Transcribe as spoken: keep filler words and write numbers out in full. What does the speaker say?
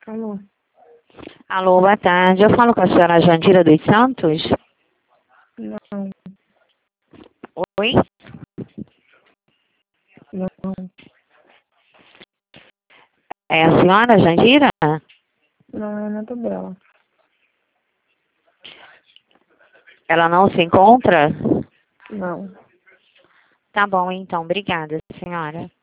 Alô? Alô, boa tarde. Eu falo com a senhora Jandira dos Santos? Não, Oi? não, É a senhora Jandira? não é nada dela. Ela não se encontra? Não. Tá bom, então. Obrigada, senhora.